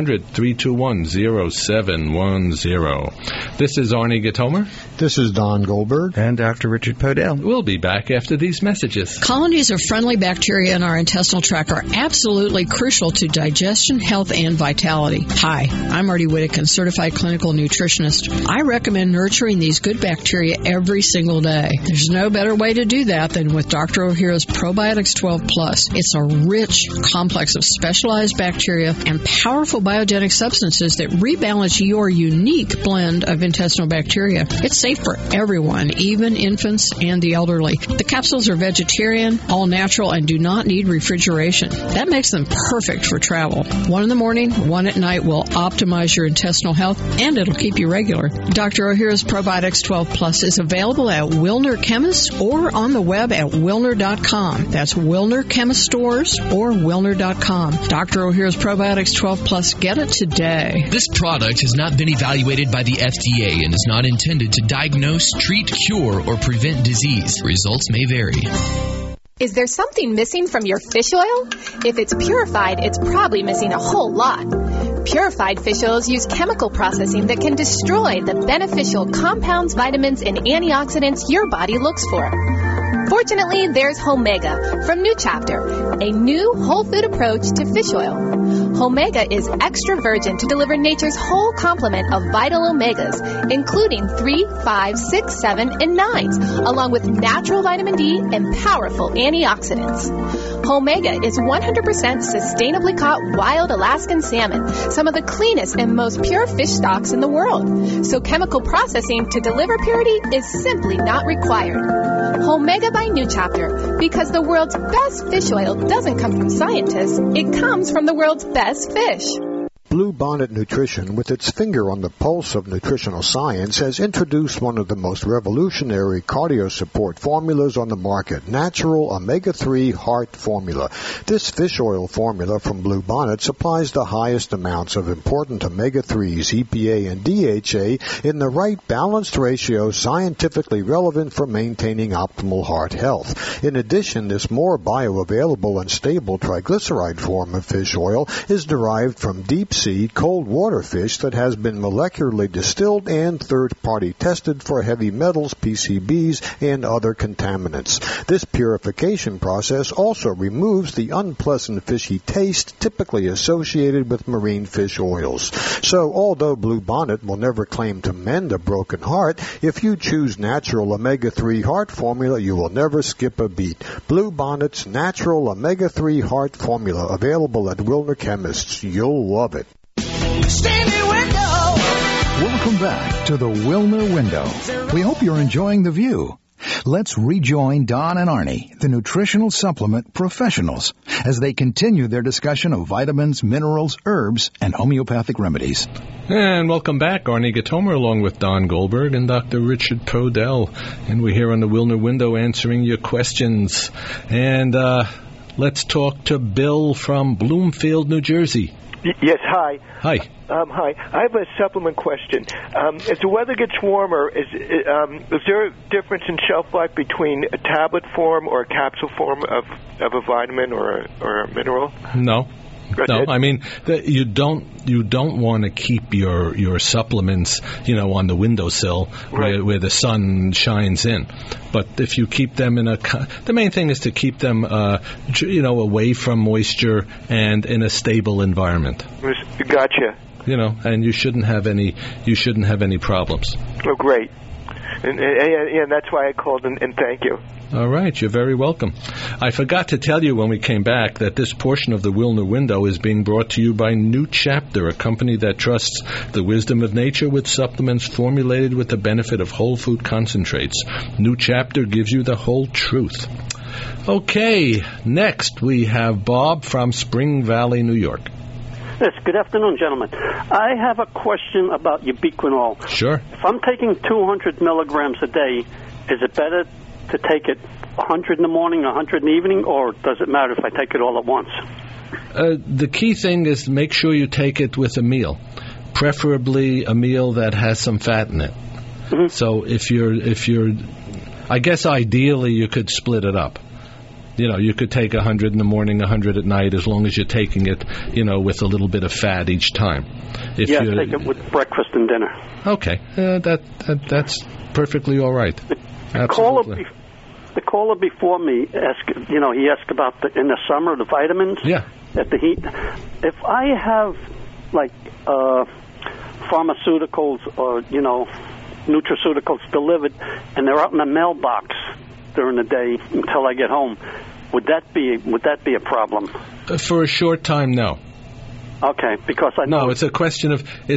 1-800-321-0710. This is Arnie Gatomer. This is Don Goldberg. And Dr. Richard Podell. We'll be back after these messages. Colonies of friendly bacteria in our intestinal tract are absolutely crucial to digestion, health, and vitality. Hi, I'm Artie Whittakin, certified clinical nutritionist. I recommend nurturing these good bacteria every single day. There's no better way to do that than with Dr. Ohhira's Probiotics 12 Plus. It's a rich complex of specialized bacteria and powerful biogenic substances that rebalance your unique blend of intestinal bacteria. It's safe for everyone, even infants and the elderly. The capsules are vegetarian, all natural, and do not need refrigeration. That makes them perfect for travel. One in the morning, one at night will optimize your intestinal health, and it'll keep you regular. Dr. Ohhira's Probiotics 12 Plus is available at Wilner Chemists or on the web at wilner.com. That's Wilner Chemist Stores or Wilner.com. Dr. Ohhira's Probiotics 12 Plus. Get it today. This product has not been evaluated by the FDA and is not intended to diagnose, treat, cure, or prevent disease. Results may vary. Is there something missing from your fish oil? If it's purified, it's probably missing a whole lot. Purified fish oils use chemical processing that can destroy the beneficial compounds, vitamins, and antioxidants your body looks for. Fortunately, there's Homega from New Chapter, a new whole food approach to fish oil. Homega is extra virgin to deliver nature's whole complement of vital omegas, including 3, 5, 6, 7, and 9s, along with natural vitamin D and powerful antioxidants. Homega is 100% sustainably caught wild Alaskan salmon, some of the cleanest and most pure fish stocks in the world. So chemical processing to deliver purity is simply not required. Homega by New Chapter, because the world's best fish oil doesn't come from scientists, it comes from the world's best fish. Blue Bonnet Nutrition, with its finger on the pulse of nutritional science, has introduced one of the most revolutionary cardio support formulas on the market, Natural Omega-3 Heart Formula. This fish oil formula from Blue Bonnet supplies the highest amounts of important omega-3s, EPA and DHA, in the right balanced ratio, scientifically relevant for maintaining optimal heart health. In addition, this more bioavailable and stable triglyceride form of fish oil is derived from deep sea cold water fish that has been molecularly distilled and third-party tested for heavy metals, PCBs, and other contaminants. This purification process also removes the unpleasant fishy taste typically associated with marine fish oils. So, although Blue Bonnet will never claim to mend a broken heart, if you choose Natural Omega-3 Heart Formula, you will never skip a beat. Blue Bonnet's Natural Omega-3 Heart Formula, available at Wilner Chemists. You'll love it. Welcome back to the Wilner Window. We hope you're enjoying the view. Let's rejoin Don and Arnie, the nutritional supplement professionals, as they continue their discussion of vitamins, minerals, herbs, and homeopathic remedies. And welcome back. Arnie Gatomer along with Don Goldberg and Dr. Richard Podell. And we're here on the Wilner Window answering your questions. And let's talk to Bill from Bloomfield, New Jersey. Yes, hi. Hi. Hi. I have a supplement question. As the weather gets warmer, is there a difference in shelf life between a tablet form or a capsule form of a vitamin or a mineral? No. No, I mean you don't want to keep your supplements, on the windowsill where the sun shines in. But if you keep them the main thing is to keep them, away from moisture and in a stable environment. Gotcha. And you shouldn't have any problems. Oh, great. And that's why I called, and thank you. All right, you're very welcome. I forgot to tell you when we came back that this portion of the Wilner Window is being brought to you by New Chapter, a company that trusts the wisdom of nature with supplements formulated with the benefit of whole food concentrates. New Chapter gives you the whole truth. Okay, next we have Bob from Spring Valley, New York. Yes, good afternoon, gentlemen. I have a question about ubiquinol. Sure. If I'm taking 200 milligrams a day, is it better to take it 100 in the morning, 100 in the evening, or does it matter if I take it all at once? The key thing is to make sure you take it with a meal, preferably a meal that has some fat in it. Mm-hmm. So if you're, I guess ideally you could split it up. You could take 100 in the morning, 100 at night, as long as you're taking it, with a little bit of fat each time. Take it with breakfast and dinner. Okay, that's perfectly all right. The caller before me asked, he asked about in the summer the vitamins. Yeah. At the heat. If I have pharmaceuticals or nutraceuticals delivered, and they're out in the mailbox during the day until I get home, would that be a problem? For a short time, no. Okay, because I know it's a question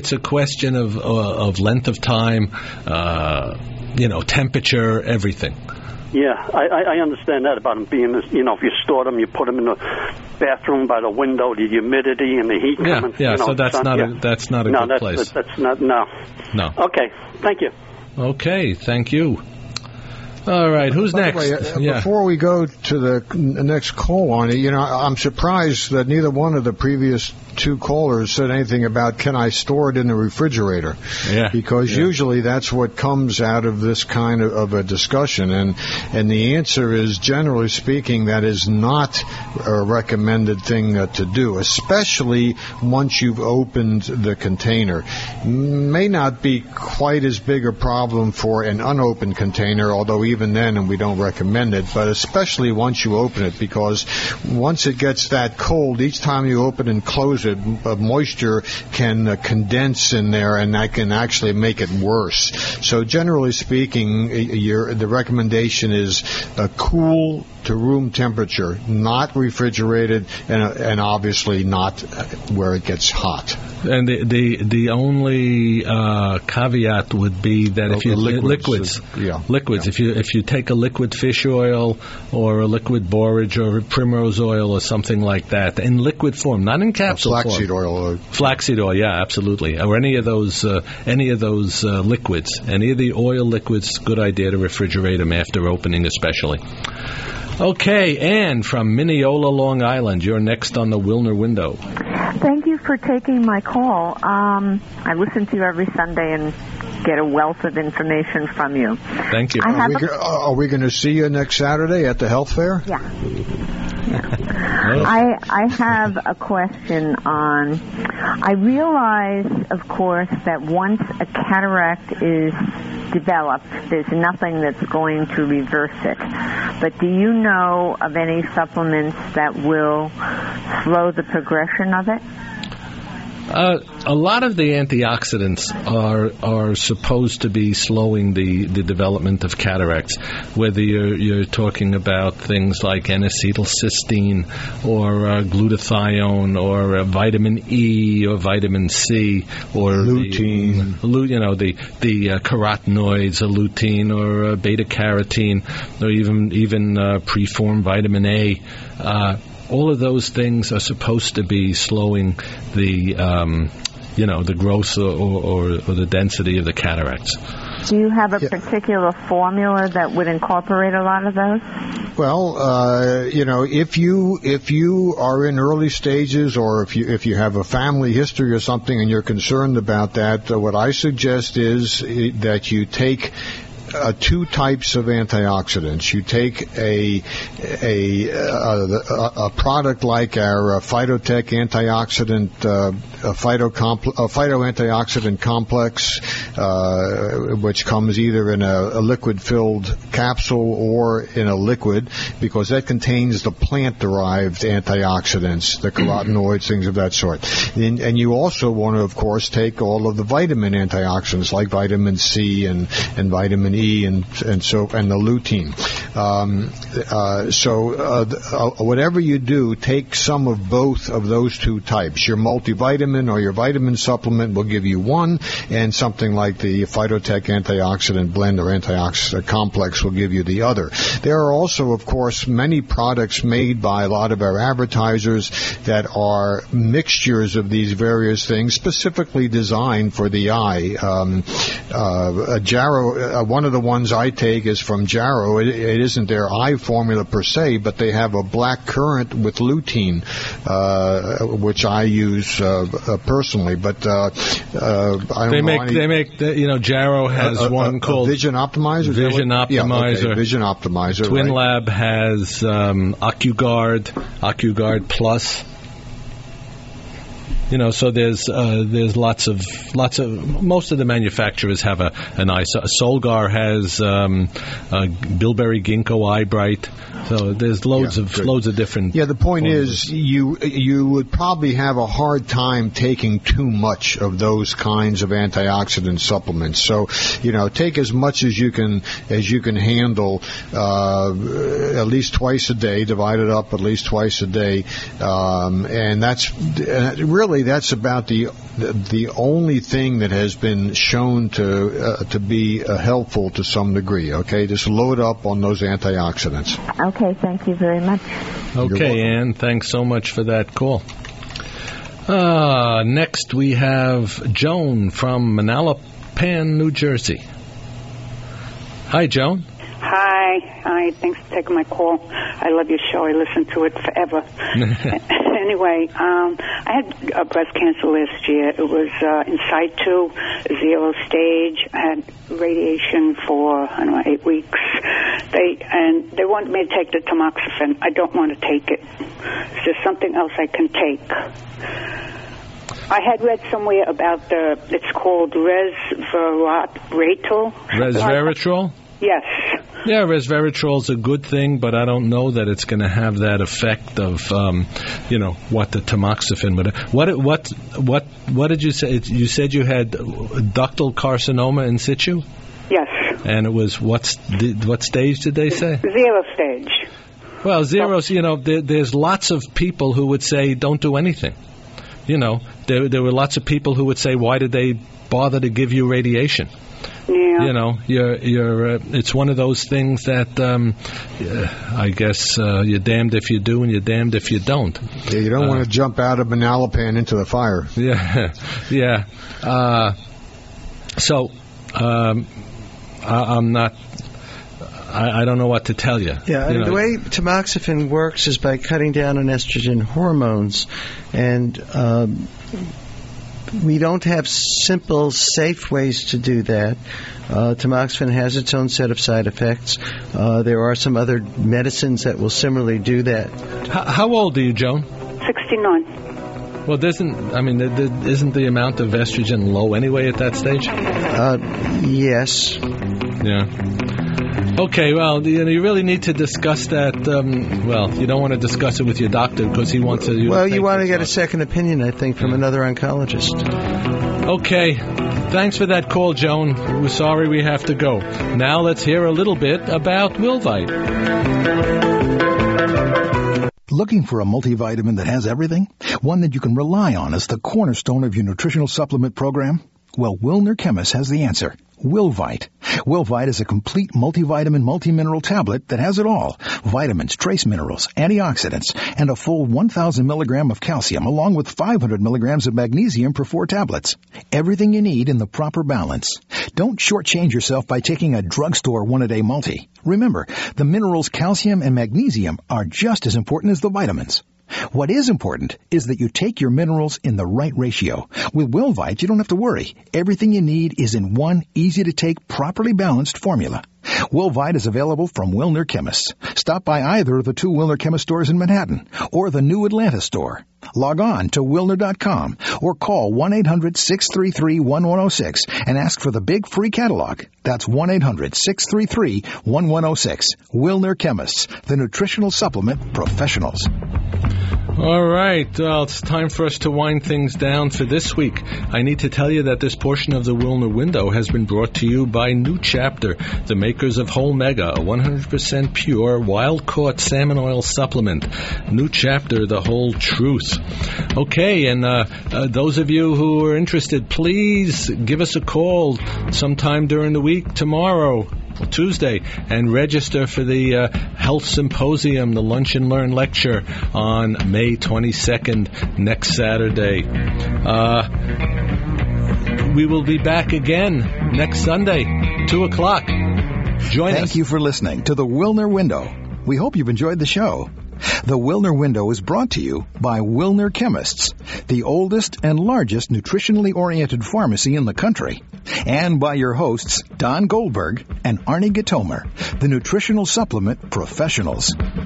of length of time, temperature, everything. Yeah, I understand that about them being, if you store them, you put them in the bathroom by the window, the humidity and the heat coming. Yeah, so that's not a good place. That's not, no. Okay, thank you. Okay, thank you. All right, who's next? By the way, before we go to the next call on it, I'm surprised that neither one of the previous two callers said anything about, can I store it in the refrigerator? Yeah. Because usually that's what comes out of this kind of a discussion. And the answer is, generally speaking, that is not a recommended thing to do, especially once you've opened the container. May not be quite as big a problem for an unopened container, although even then, and we don't recommend it, but especially once you open it, because once it gets that cold, each time you open and close it, moisture can condense in there, and that can actually make it worse. So generally speaking, the recommendation is cool to room temperature, not refrigerated, and obviously not where it gets hot. And the only caveat would be that if you liquids, if you take a liquid fish oil or a liquid borage or primrose oil or something like that in liquid form, not in capsule form. Flaxseed oil, yeah, absolutely. Or any of those liquids, any of the oil liquids, good idea to refrigerate them after opening, especially. Okay, Anne from Mineola, Long Island. You're next on the Wilner Window. Thank you for taking my call. I listen to you every Sunday and get a wealth of information from you. Thank you. Are we going to see you next Saturday at the health fair? Yeah. I have a question on, I realize, of course, that once a cataract is developed, there's nothing that's going to reverse it. But do you know of any supplements that will slow the progression of it? A lot of the antioxidants are supposed to be slowing the development of cataracts, whether you're talking about things like N-acetylcysteine or glutathione or vitamin E or vitamin C or lutein, the carotenoids, lutein or beta carotene, or even preformed vitamin A. All of those things are supposed to be slowing the the growth or the density of the cataracts. Do you have a particular formula that would incorporate a lot of those? Well, if you are in early stages, or if you have a family history or something and you're concerned about that, what I suggest is that you take two types of antioxidants. You take a product like our Phytotech antioxidant, phytoantioxidant complex, which comes either in a liquid-filled capsule or in a liquid, because that contains the plant-derived antioxidants, the carotenoids, things of that sort. And you also want to, of course, take all of the vitamin antioxidants like vitamin C and vitamin E and the lutein. Whatever you do, take some of both of those two types. Your multivitamin or your vitamin supplement will give you one, and something like the Phytotech antioxidant blend or antioxidant complex will give you the other. There are also, of course, many products made by a lot of our advertisers that are mixtures of these various things specifically designed for the eye. Jarrow, one of the ones I take is from Jarrow. It isn't their eye formula per se, but they have a black currant with lutein, which I use personally. But I don't know. They make Jarrow has one called Vision Optimizer. Vision Optimizer. Yeah, okay. Vision Optimizer. Twin Lab has OcuGuard Plus. So there's lots of most of the manufacturers have an eye. Solgar has Bilberry Ginkgo Eye Bright. So there's loads of different. Yeah, the point is you would probably have a hard time taking too much of those kinds of antioxidant supplements. So take as much as you can handle, at least twice a day. Divide it up at least twice a day, and that's about the only thing that has been shown to be helpful to some degree. Okay, just load up on those antioxidants. Okay, thank you very much. Okay, Ann, thanks so much for that call. Next we have Joan from Manalapan, New Jersey. Hi, Joan. Hi, thanks for taking my call. I love your show. I listen to it forever. Anyway, I had breast cancer last year. It was in situ, 0 stage. I had radiation for, 8 weeks. They wanted me to take the tamoxifen. I don't want to take it. Is there something else I can take? I had read somewhere about it's called resveratrol. Resveratrol? Yes. Yeah, resveratrol's a good thing, but I don't know that it's going to have that effect of, what the tamoxifen would. What did you say? You said you had ductal carcinoma in situ? Yes. And it was what stage did they say? 0 stage. Well, zeros. There's lots of people who would say don't do anything. There were lots of people who would say, why did they bother to give you radiation? Yeah. It's one of those things that I guess you're damned if you do and you're damned if you don't. Yeah, you don't want to jump out of Manalapan into the fire. Yeah, yeah. I'm not. I don't know what to tell you. Yeah, the way tamoxifen works is by cutting down on estrogen hormones, and we don't have simple, safe ways to do that. Tamoxifen has its own set of side effects. There are some other medicines that will similarly do that. How old are you, Joan? 69. Well, isn't the amount of estrogen low anyway at that stage? Yes. Yeah. Okay, well, you really need to discuss that. You don't want to discuss it with your doctor because he wants to... Well, you want to get a second opinion, I think, from another oncologist. Okay. Thanks for that call, Joan. We're sorry we have to go. Now let's hear a little bit about Wilvite. Looking for a multivitamin that has everything? One that you can rely on as the cornerstone of your nutritional supplement program? Well, Wilner Chemist has the answer. Wilvite. Wilvite is a complete multivitamin, multimineral tablet that has it all. Vitamins, trace minerals, antioxidants, and a full 1,000 milligram of calcium, along with 500 milligrams of magnesium per 4 tablets. Everything you need in the proper balance. Don't shortchange yourself by taking a drugstore one-a-day multi. Remember, the minerals calcium and magnesium are just as important as the vitamins. What is important is that you take your minerals in the right ratio. With Wilvite, you don't have to worry. Everything you need is in one easy-to-take, properly balanced formula. Wilvite is available from Wilner Chemists. Stop by either of the 2 Wilner Chemist stores in Manhattan or the new Atlanta store. Log on to Wilner.com or call 1-800-633-1106 and ask for the big free catalog. That's 1-800-633-1106. Wilner Chemists, the nutritional supplement professionals. All right, well, it's time for us to wind things down for this week. I need to tell you that this portion of the Wilner Window has been brought to you by New Chapter, the makers of Whole Mega, a 100% pure, wild-caught salmon oil supplement. New Chapter, the whole truth. Okay, and those of you who are interested, please give us a call sometime during the week, tomorrow, Tuesday, and register for the Health Symposium, the Lunch and Learn lecture on May 22nd, next Saturday. We will be back again next Sunday, 2 o'clock. Join us. Thank you for listening to the Wilner Window. We hope you've enjoyed the show. The Wilner Window is brought to you by Wilner Chemists, the oldest and largest nutritionally oriented pharmacy in the country, and by your hosts, Don Goldberg and Arnie Gitomer, the nutritional supplement professionals.